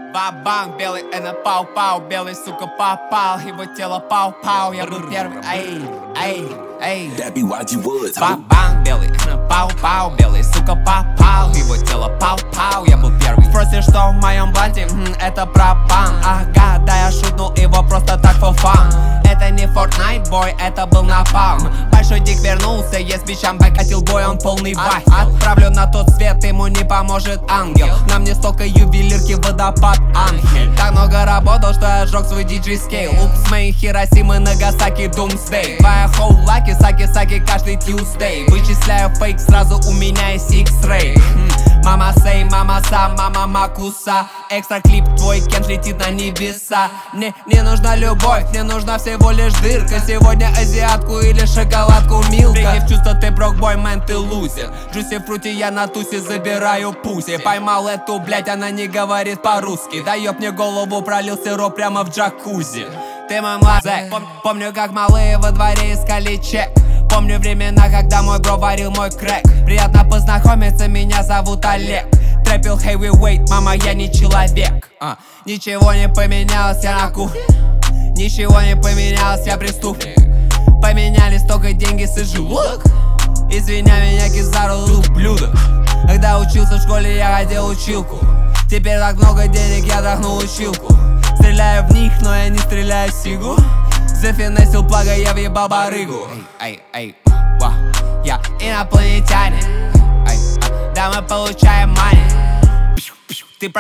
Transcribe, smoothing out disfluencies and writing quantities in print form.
Ба-банг, белый, пау-пау, белый, сука, попал, его тело пау-пау, я был первый, эй, эй, эй. That be what you would. Ба-банг, белый, пау-пау, белый, сука, попал, его тело пау-пау, я был первый. Спросишь, что в моем бланте, это пропан. Ага, да я шутнул его просто так for fun. Это не Fortnite, бой, это был напалм. Большой дик вернулся, есть бичам катил бой, он полный бай. Отправлю на тот свет, ему не поможет ангел. На мне столько ювелирки, водопад, ангель. Так много работал, что я сжег свой диджей скейл. Упс, мои Хиросимы, Нагасаки, Doomsday. Твоя хоу лаки, саки-саки каждый Tuesday. Вычисляю фейк, сразу у меня есть X-Ray. Мама сей, мама са, мама макуса. Экстра клип твой, Кенш летит на небеса. Мне не нужна любовь, мне нужна всего лишь дырка. Сегодня азиатку или шоколадку Милка. Прийди в чувство, ты брокбой, мэн, ты лузер. Джуси фрути, я на тусе забираю пуси. Поймал эту, блять, она не говорит по-русски. Да ёб мне голову, пролил сироп прямо в джакузи. Ты мой млазек, помню, как малые во дворе искали чек. Помню времена, когда мой бро варил мой крэк. Приятно познакомиться, меня зовут Олег. Трэпил heavyweight, мама, я не человек. Ничего не поменялось, я на кухне. Ничего не поменялось, я преступник. Поменялись только деньги с желудок. Извиняй меня, Кизару, ублюдок. Когда учился в школе, я хотел училку. Теперь так много денег, я трахнул училку. Стреляю в них, но я не стреляю в сигу. Зафинесил плага, я въебал барыгу. Эй, я инопланетянин. Да, мы получаем мани.